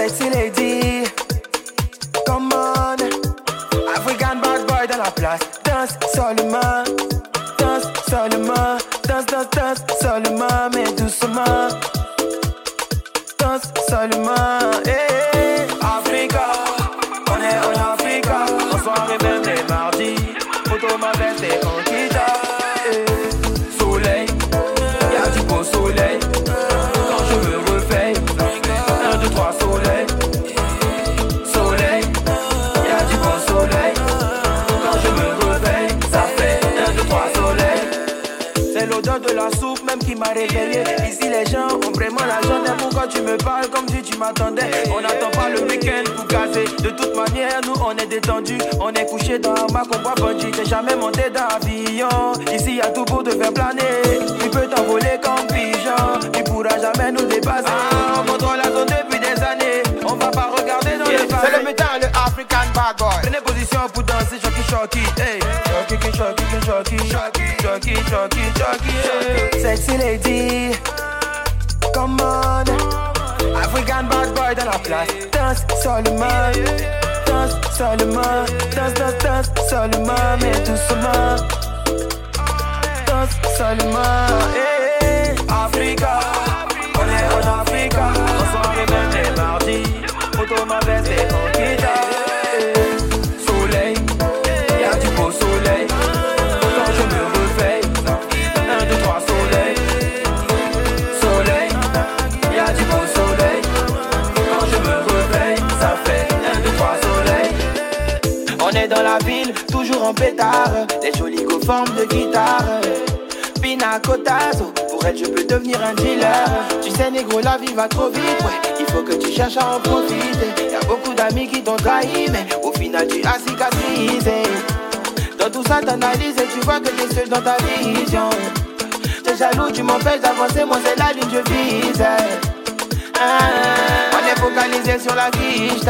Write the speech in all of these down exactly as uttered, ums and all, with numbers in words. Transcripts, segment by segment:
Sexy lady, come on. African bad boy dans la place. Danse seulement, danse seulement, danse, danse, danse seulement, mais doucement. Danse seulement, eh, eh. Africa, on est en Africa. En soirée même les mardis, photo ma veste et en guitare. Eh. Soleil, y'a du beau soleil. Quand je me réveille, un, deux, trois soleil. Soleil, y'a du beau soleil. Quand je me réveille, ça fait un, deux, trois soleil. C'est l'odeur de la soupe même qui m'a réveillé. Ici les gens ont vraiment la journée. Pourquoi tu me parles comme si tu m'attendais? On n'attend pas le week-end pour caser. De toute manière, nous on est détendus. On est couché dans un mac, on boit bungee. T'es jamais monté dans l'avion. Ici y'a tout pour te faire planer. Tu peux t'envoler comme pigeon. Tu pourras jamais nous dépasser. Ah, on contrôle la zone depuis des années. On va pas regarder dans yeah, le passé. C'est le métal, le African bad boy. Prenez position pour danser, choki choki. Hey, choki choki choki choki choki choki. Hey. Sexy lady, come on. African bad boy dans la place. Danse seulement, danse seulement, danse, danse, danse seulement, mais doucement. Danse seulement, eh, eh. Africa, on est en Africa. En soirée même les mardis, photo ma veste et en guitare. Eh. Soleil, y'a du beau soleil. Quand je me réveille, un, deux, trois soleil. Soleil, y'a du beau soleil. Quand je me réveille, ça fait un, deux, trois soleils. On est dans la ville, toujours en pétard. Des jolis go formes de guitare. Pina cotazo, pour elle je peux devenir un dealer. Tu sais négro, la vie va trop vite, ouais. Il faut que tu cherches à en profiter. Y'a beaucoup d'amis qui t'ont trahi, mais au final tu as cicatrisé. Dans tout ça t'analyses et tu vois que t'es seul dans ta vision. T'es jaloux, tu m'empêches d'avancer, moi c'est la ligne je vise. Ah, on est focalisé sur la quiche,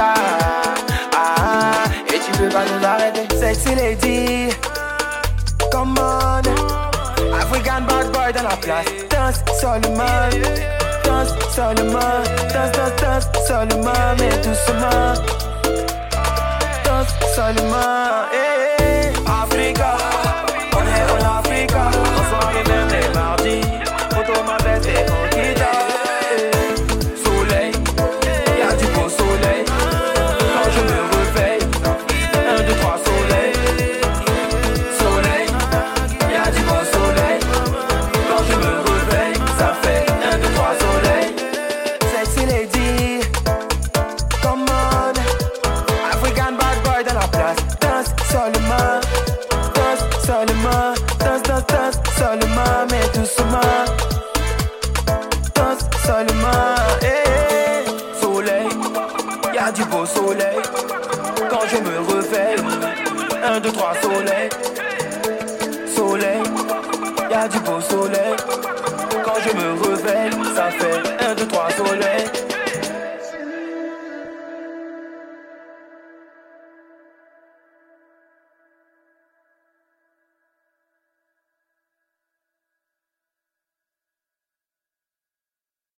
ah, et tu peux pas nous arrêter. Sexy lady, come on. African bad boy dans la place. Danse seulement, danse seulement, danse, danse, danse seulement, mais doucement. Danse seulement, eh, eh. Africa, on est en Africa. En soirée même les mardis, photo ma veste et en guitare. Seulement, danse, danse, danse seulement, mais doucement. Danse seulement, eh, eh. Soleil, y'a du beau soleil. Quand je me réveille, un, deux, trois soleil. Soleil, y'a du beau soleil. Quand je me réveille, ça fait un, deux, trois soleil.